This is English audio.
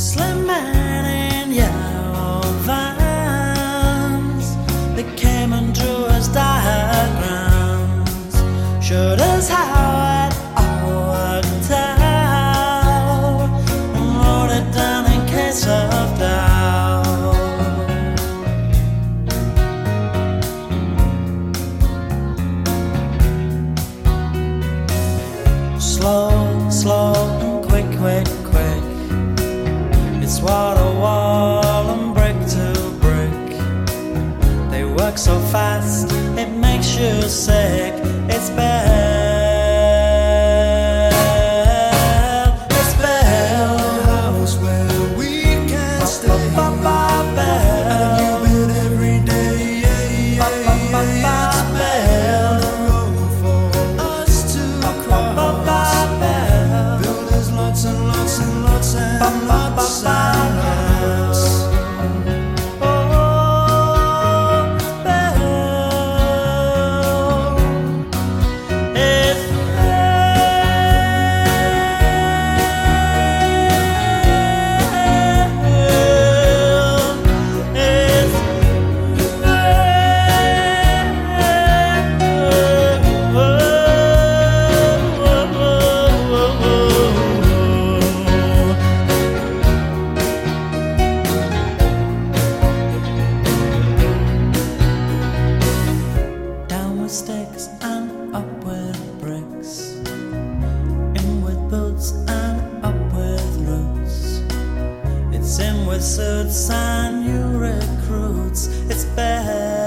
Slim man in yellow vans, they came and drew us diagrams, showed us how it all worked out, and wrote it down in case of doubt. Slow, slow and quick, quick, quick. It's wall to wall and brick to brick. They work so fast, it makes you sick. It's Bell. It's Bell. A house where we can stay. Bell. And you bid every day. It's Bell. the road for us to cross. Builders lots and lots and lots and lots and lots. Oh, Bell. It's down with sticks and up with bricks, in with boots and up with roots. It's in with suits and new recruits. It's bad.